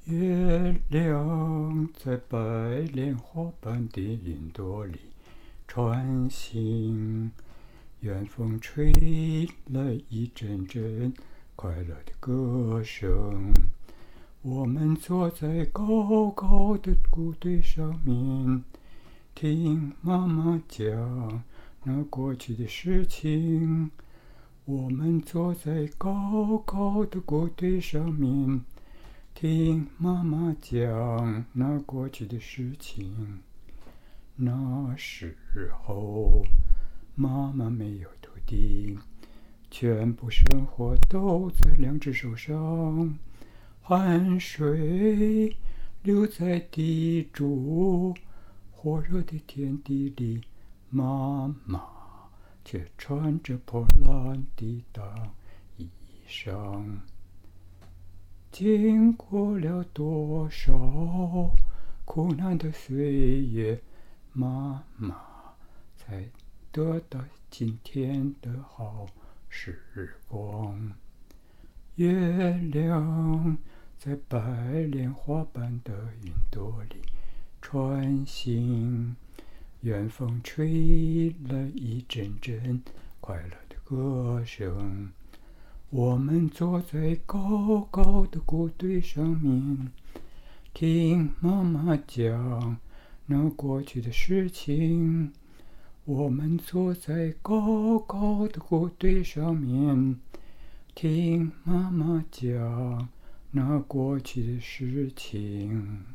月亮在白莲花般的云朵里穿行，远风吹来一阵阵快乐的歌声。我们坐在高高的谷堆上面，听妈妈讲那过去的事情。我们坐在高高的谷堆上面，听妈妈讲那过去的事情。那时候，妈妈没有土地，全部生活都在两只手上。汗水流在地主火热的天地里，妈妈却穿着破烂的大衣裳。经过了多少苦难的岁月，妈妈才得到今天的好时光。月亮在白莲花般的云朵里穿行，远风吹来一阵阵快乐的歌声。我们坐在高高的谷堆上面，听妈妈讲那过去的事情。我们坐在高高的谷堆上面，听妈妈讲那过去的事情。